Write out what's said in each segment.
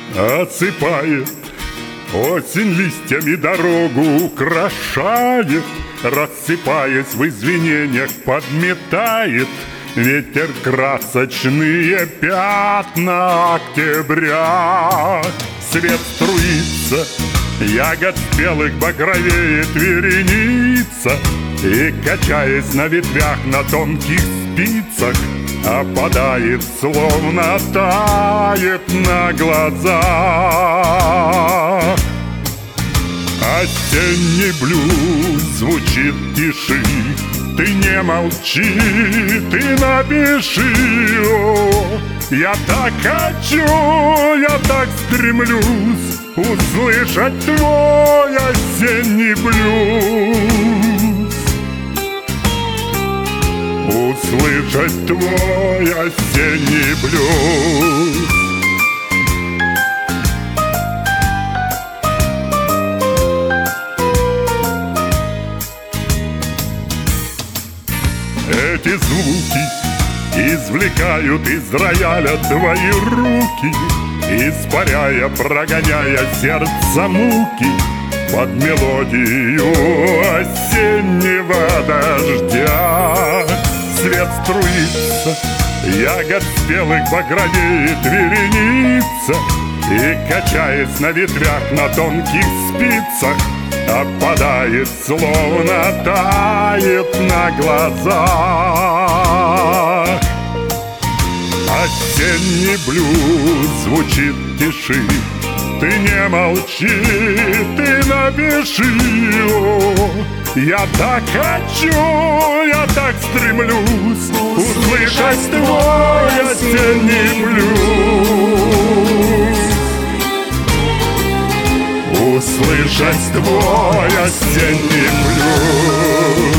осыпает. Осень листьями дорогу украшает, рассыпаясь в извинениях, подметает ветер красочные пятна октября. Свет струится, ягод спелых багровеет вереница, и, качаясь на ветвях на тонких спицах, опадает, словно тает на глазах. Осенний блюз звучит в тиши, ты не молчи, ты напиши. О, я так хочу, я так стремлюсь услышать твой осенний блюз, услышать твой осенний блюз. Эти звуки извлекают из рояля твои руки, испаряя, прогоняя сердце муки под мелодию осеннего дождя. Свет струится, ягод спелых багровеет вереница, и, качаясь на ветвях на тонких спицах, опадает, словно тает на глазах. Осенний блюз звучит в тиши, ты не молчи, ты напиши. О, я так хочу, я так стремлюсь услышать твой осенний блюз, услышать твой осенний блюз.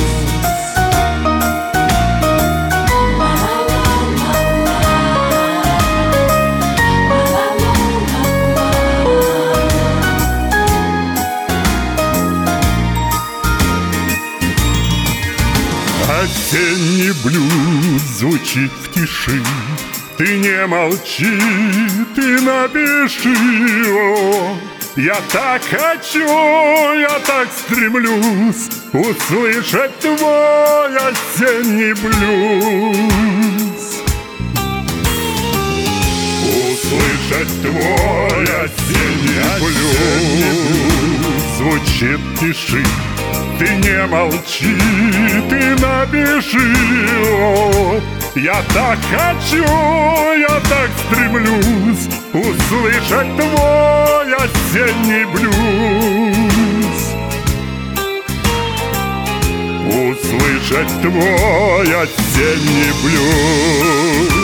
Осенний блюз звучит в тиши, ты не молчи, ты напиши. О, я так хочу, я так стремлюсь услышать твой осенний блюз, услышать твой осенний блюз. Звучит в тиши, ты не молчи, ты напиши. О, я так хочу, я так стремлюсь услышать твой осенний блюз, услышать твой осенний блюз.